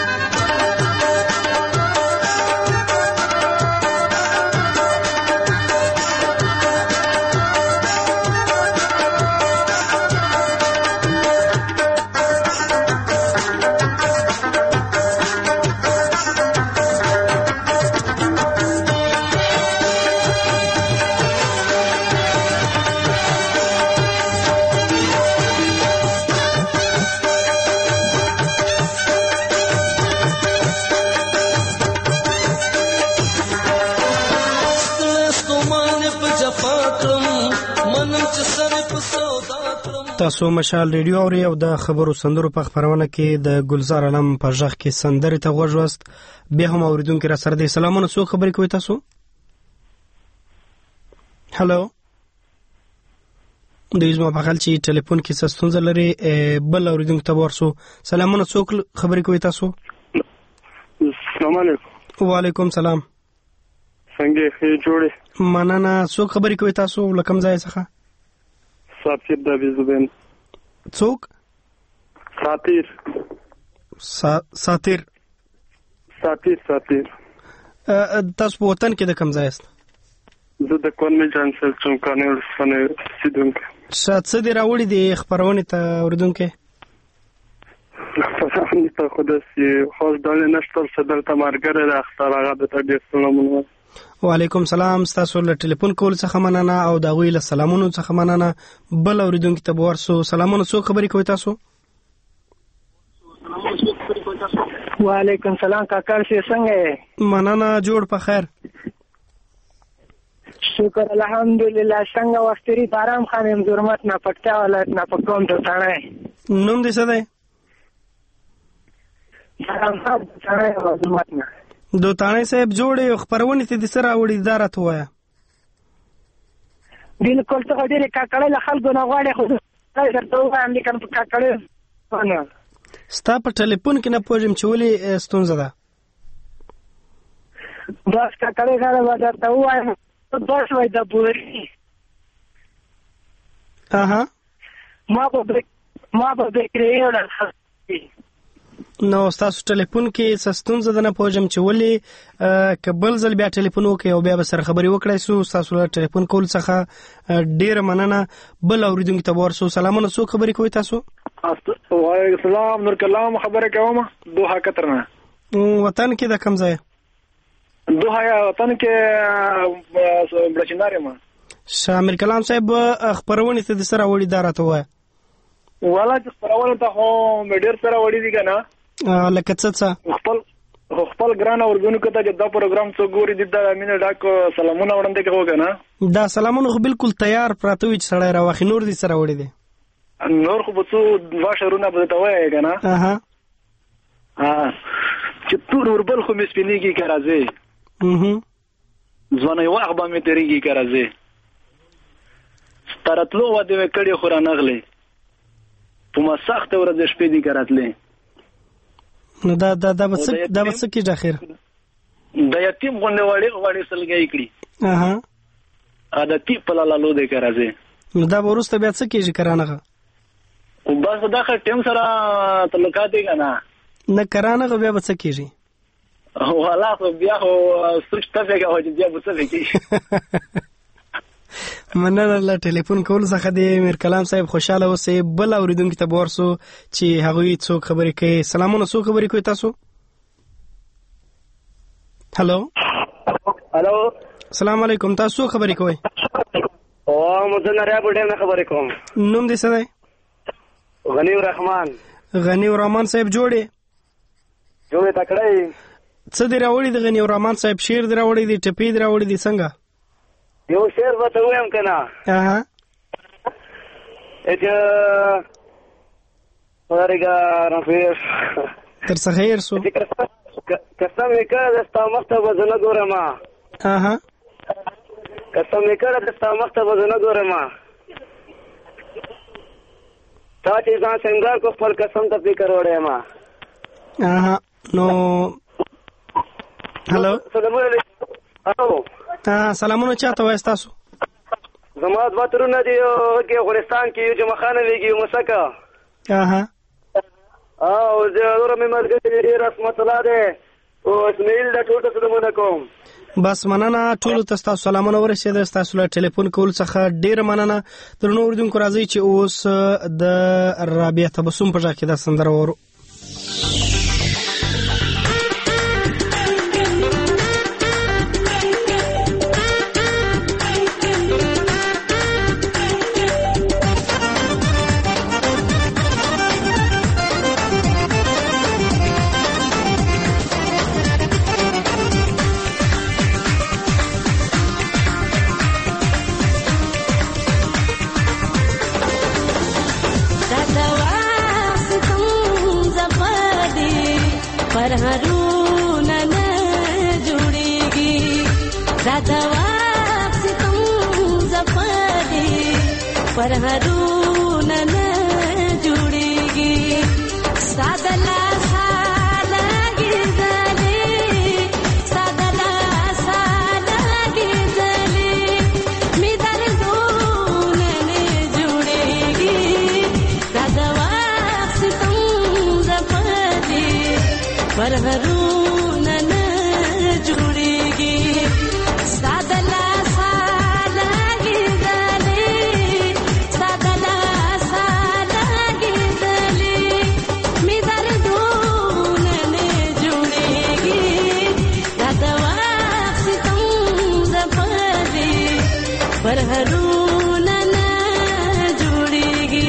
تاسو مشال ریډیو اوري او د خبرو سندرو په خبرونه کې د گلزار علم په ژغ کې سندرې ته غوږ وست بیا هم اوریدونکو را سره د سلامونه سو خبرې کوي تاسو هالو د یزما په خل چې ټلیفون کې ستونزه لري بل اوریدونکو ته ورسو سلامونه سو خبرې کوي تاسو السلام علیکم وعلیکم سلام څنګه ښه جوړه مننه سو خبرې کوي تاسو لکم ځای څخه ساتیر داوی زبین څوک ساتیر ساتیر تاسو په وطن کې د کوم ځای است زه د کونمې جانسل څوکانه ورسنه سیدونکو څه دی راوړي د خبرونه ته اوریدونکو خبرونه ته خداسي خاص ډول نشته صدر تمارګره د اختر هغه د تدې سلامونه وعلیکم سلام تاسو له ټلیفون کول څخه مننه او دا غوي له سلامونو څخه مننه بل اوریدونکو ته ورسو سلامونه څو خبرې کوي تاسو وعلیکم سلام کاکا څنګه مننه جوړ په خیر شکر الحمدلله څنګه وختري بارام خانم زرمت نه پټا ولایت نه پکوم ته تانه نوم دې څه دی بارام صاحب تانه زرمت نه دوتانه صاحب جوړې خبرونه ته د سره وړي اداره ته وایا بالکل ته ډېر کاکړه له خلکو نه غواړي خو درته وایم لیکن په کاکړه نه ستا په ټلیفون کې نه پوهیم چې ولې ستونزه ده بس کاکړه غواړي درته وایم بس وای د بوري اها ما په بکری ولا نو تاسو ټلیفون کې سستون زدنه پوجم چې ولې کبل زل بیا ټلیفون وکي او بیا به سره خبري وکړای سو تاسو له ټلیفون کول څخه ډیر مننه بل اوریدونکو ته ورسو سلامونه سو خبري کوي تاسو وعلیکم السلام نور کلام خبره کوم دوحه قطر نه وطن کې د کم ځای دوحه وطن کې بلچنداري ما شامل کلام صاحب خبرونه ته د سره وړي دارته وای والا چې خبرونه ته هم ډیر سره وړي دي کنه لکه څه خپل ګران اورګونو کته چې دا پروګرام څو ګوري د امینه ډاکو سلامونه وړاندې کوو کنه دا سلامونه خو بالکل تیار پراته وي چې سړی راوخي نور دي سره وړي دي نور خو به څو واشرونه به ته وای کنه چې ټول وربل خو مې سپینېږي که راځې ځوانۍ وخت به مې تېرېږي که راځې سترتلو به دې مې کړې خو رانغلې په ما سخته ورځې شپې دي که راتلې نو دا به څه کېږي اخر د یتیم غوندې وړې سلګۍ کړي عادتي په لالو دی که راځې نو دا به وروسته بیا څه کېږي که رانغه بس دا ښه ټیم سره تعلقات دی که نه نه که رانغه بیا به څه کېږي والا خو بیا خو سوچ ته فکر کوه چې بیا به څه کېږي مننه له ټلیفون کول څخه د میر کلام صاحب خوشاله اوسئ بل اوریدونکو ته ورسو چې هغوی څوک خبرې کوي سلامونه څوک خبرې کوي تاسو هلو السلام علیکم تاسو خبرې کوي مزن ریا بوډه نه خبرې کوم نوم دې څه دی غنی الرحمن صاحب جوړې تکړه څه دی راوړي د غنی الرحمن صاحب شعر دی راوړي دی ټپې دی راوړي دی څنګه یو شعر به ته ووایم که نه تر څه خیر سو قسم یې کړه د ستا مخ ته به زه نه ګورم قسم یې کړه د ستا مخ ته به زه نه ګورم تا چې ځان سنګار کو خپل قسم ته فکر وړی یم نو هلو هلو سلامونه چاته وایي تاسو زما دوه ترونه دي کې افغانستان کې یو جمعه خانه ویږي مسکه او زه مې ملګری رسمت الله دی او اسماعیل د ټول سلامونه کوم بس مننه ټول تاسو سلامونه ورسېده تاسو له ټلیفون کول څخه ډیر مننه درنو اوریدونکو راځي چې اوس د رابعه تبسم په ځای کې د سندره ورو पर हरूना न जुड़ेगी सादला साला गिरदले सादला साला गिरदले मिदर दून न जुड़ेगी राधवा सितम जपदे पर हरूना न जुड़ेगी सादला पर हरूना न जुड़ेगी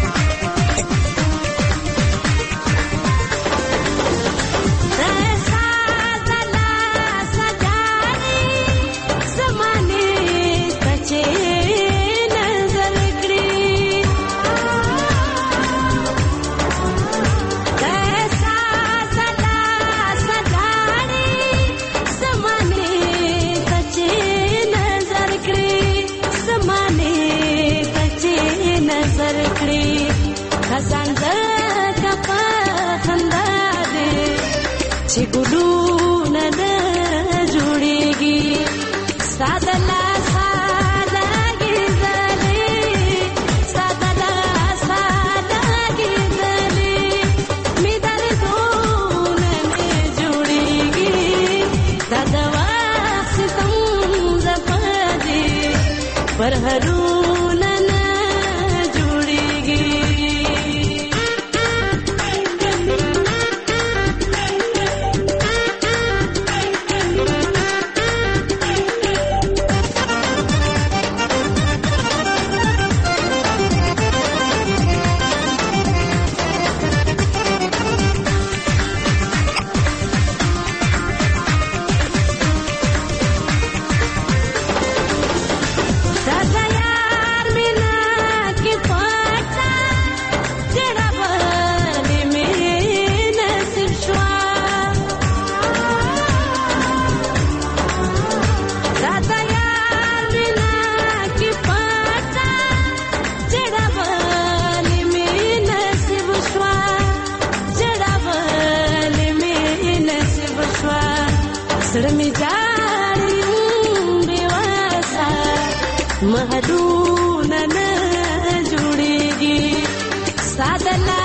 ऐसा سادلا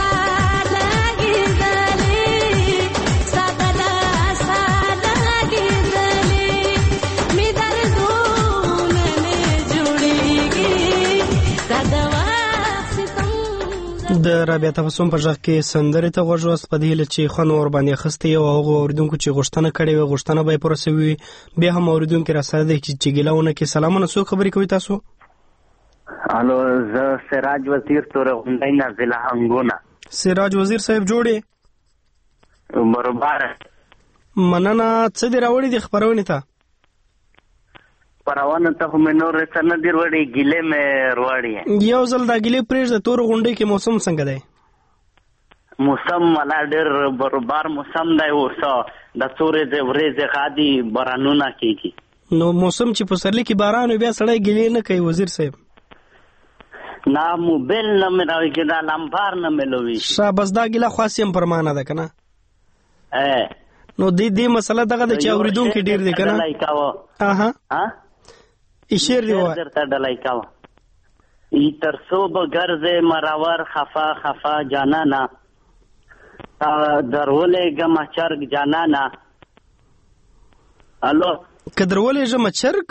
د رابعه تبسم په ژغ کې سندرې ته غوږ وست په دې هیله چې خوند ور باندې اخیستی او هغو اورېدونکو چې غوښتنه کړې وي غوښتنه به یې پوره سوې وي. بیا هم اورېدونکي راسره دی چې ګیله ونه کړي. سلامونه، څوک خبرې کوي تاسو؟ الو، زه سراج وزیر تورغونډۍ نه ضلع هنګونه. سراج وزیر صاحب جوړې برابر مننه. څه دې راوړي دي خپرونې ته؟ پرونه ته خو مې نور څه نه دي وړي، ګیلې مې وړي. یو ځل دا ګیلې پرېږده. تورغونډۍ کې موسم څنګه دی؟ موسم ولا ډېر برابر موسم دی. اوس د څورې د ورځې غادي بارانونه کېږي. نو موسم چې په سرلی کې باران وي بیا سړی ګیلې نه کوي وزیر صاحب؟ نه، موبایل نه مې راوړي، دا لمبار نه مې لوي. ښه، بس دا ګیله خاص هم پر معنی ده که نه؟ نو دې مسله دغه ده چې اورېدونکي ډېر دی که نه؟ اها شعر دی ووایه. درته ډلۍ کوه. تر څو به ګرځې مرور خفا خفا جانانه، درولېږم چرګ جانانه. الو، که درولېږم چرګ؟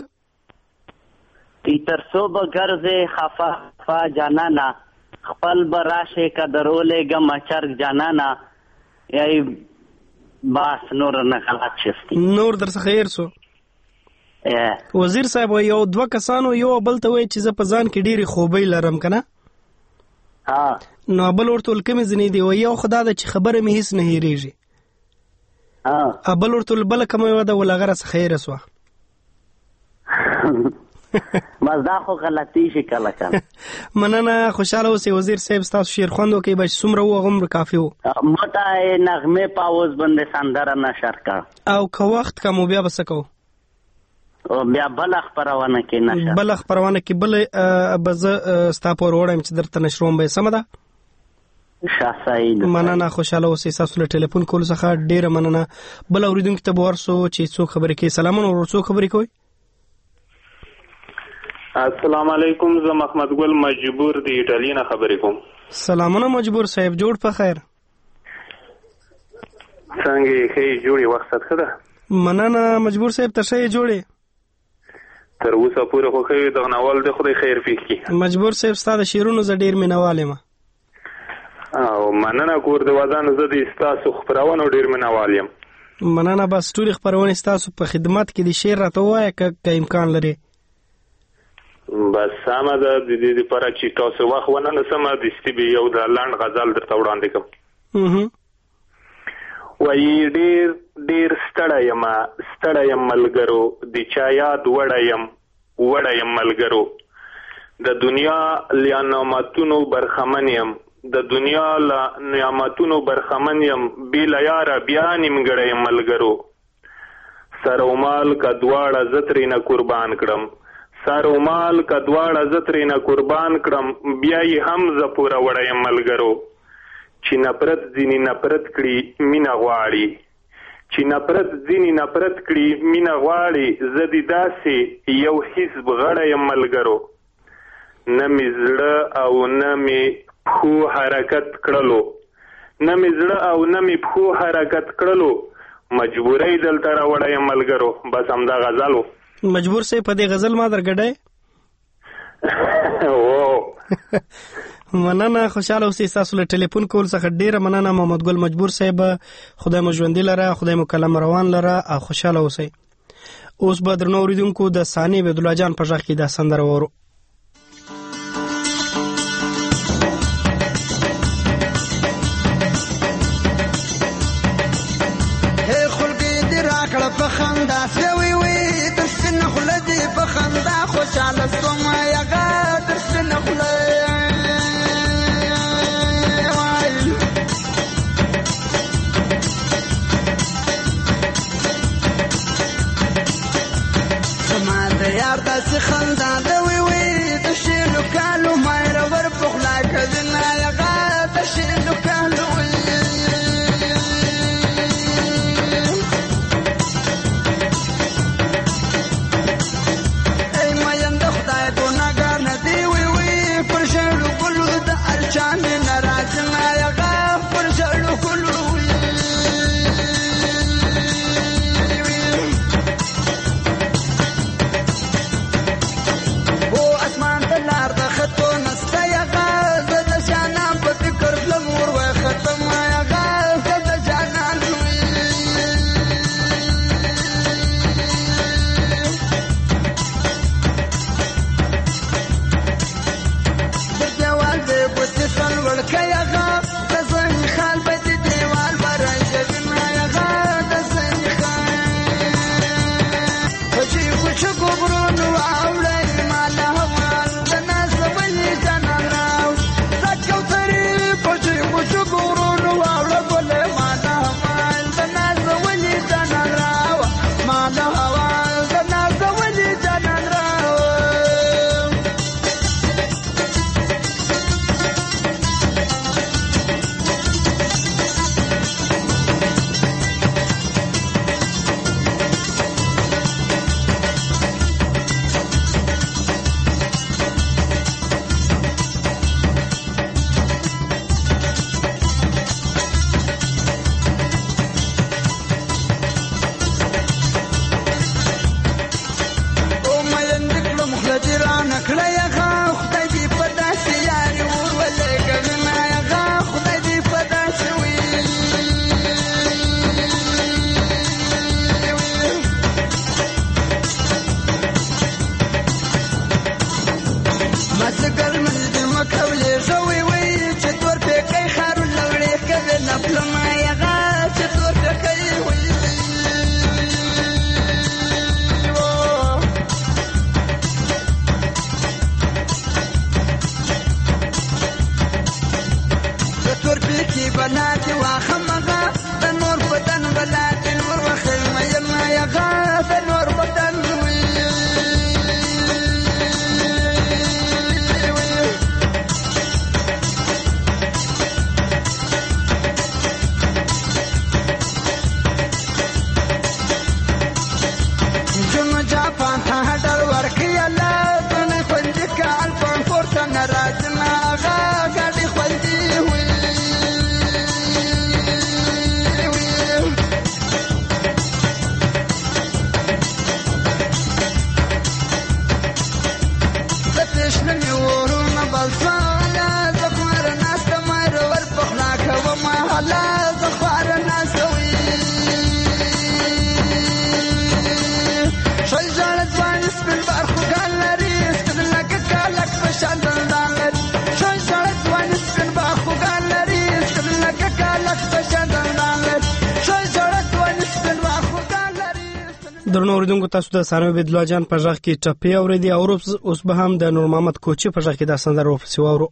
تر څو به ګرځې خفا خفا جانانه، خپل به راشې که درولېږم چرګ جانانه. یای بس نور نه غلط شفتی، نور در څخه هیر سو. وزیر صاحب یو دوه کسانو یو بل ته وایي چې زه په ځان کې ډېرې خوبۍ لرم که نه؟ نو بل ورته ویل کومې ځینې دي؟ وایي یو خو دا ده چې خبره مې هېڅ نه هېرېږي. بل ورته ویل بله کومه یوه ده؟ ول هغه راڅخه هېره سوه. بس دا خو غلطي شي کله کله. مننه، خوشحاله اوسئ وزیر صاحب. ستاسو شعر خوند وکړئ به چې څومره و هغومره کافي و. ماته نغمې په اوز باندې سندره نشر کړه. او که وخت کم و بیا به څه کوو؟ بیا بله خپرونه کې نشر، بله خپرونه کې بله به زه ستا پورې وړم چې درته نشروم به یې. سمه ده؟ ښه، صحیح ده. مننه، خوشحاله اوسئ. ستاسو له ټلیفون کولو څخه ډېره مننه. بل اورېدونکي ته به ورسو چې څوک خبرې کوي. سلامونه ورور، څوک خبرې کوي؟ السلام علیکم، زه محمد ګل مجبور د ایټالیا نه خبرې کوم. سلامونه مجبور صاحب، جوړ په خیر. څنګه یې؟ ښه یې جوړې؟ وخت ښه ده؟ مننه مجبور صاحب، ته ښه یې جوړې؟ تر اوسه پورې خو ښه وي، دغه ناول دی خدای خیر پېښ کړي. مجبور صاحب ستا د شعرونو زه ډېر مینوال یم. او مننه کور د ودانو، زه د ستاسو خپرونو ډېر مینوال یم. مننه، بس ټولې خپرونې ستاسو په خدمت کې دي. شعر راته ووایه که امکان لري. بس سمه ده، د دې دپاره چې تاسو وخت ونه نیسم دستي به یو د لنډ غزل درته وړاندې کړم. وایي ډېر ډېر ستړی یم ملګرو، د چا یاد وړی یم ملګرو، د دنیا له نعمتونو برخمن یم، د دنیا له نعمتونو برخمن یم، بې له یاره بیا نیمګړی یم ملګرو، سر او مال که دواړه زه ترېنه قربان کړم، سر او مال که دواړه زه ترېنه قربان کړم، بیا یې هم زه پوره وړی یم ملګرو، چې نفرت ځینې نفرت کړي مینه غواړي، چې نفرت ځینې نفرت کړي مینه غواړي، زه د داسې یو حزب غړی یم ملګرو، نه مې زړه او نه مې پښو حرکت کړلو، نه مې زړه او نه مې پښو حرکت کړلو، مجبورۍ دلته راوړی یم ملګرو. بس همدا غزل و. مجبور صاحب په دې غزل ما درګډی؟ مننه، خوشحاله اوسئ. ستاسو له ټلیفون کول څخه ډېره مننه محمد ګل مجبور صاحب. خدای مو ژوندي لره، خدای مو کلم روان لره او خوشحاله اوسئ. اوس به درنو اورېدونکو د ثاني عبدالله جان په غږ کې دا سندره واورو. په خندا سوي وي تر سن خوله دي په خندا خوشاله سوم یغه تر سن خوله سما د یار داسې خندا دوي وي د شینو کالو مایره ور په خلا کړه یغه د شینو کالو چاندنا درنو اوریدونکو تاسو د ثانوي عبدالله جان په ژغ کې ټپې اورېدې او اوس به هم د نور محمد کوچي په ژغ کې دا سندره ورپسې واورو.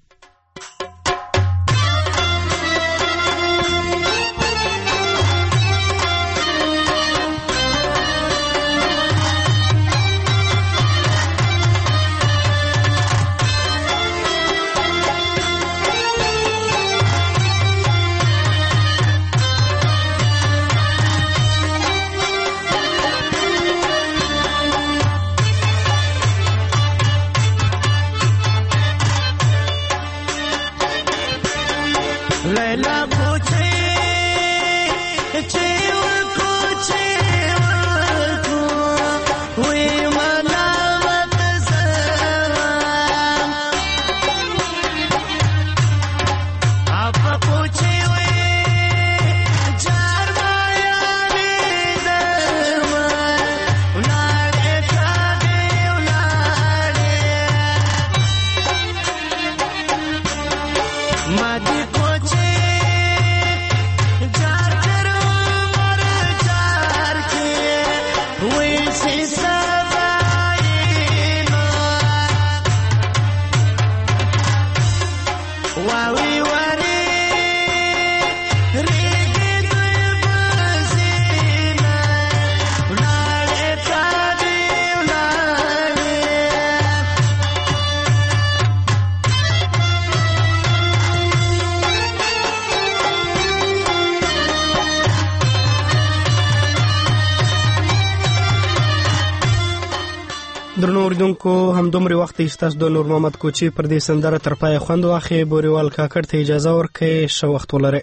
درنو اوریدونکو همدومره وخت ستاسو د نور محمد کوچي پر دې سندره تر پای خوند واخی. بوریوال کاکړ ته اجازه ورکړئ، ښه وخت ولرئ.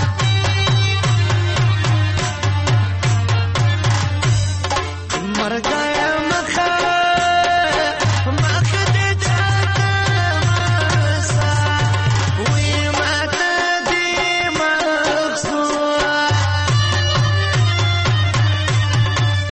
Marga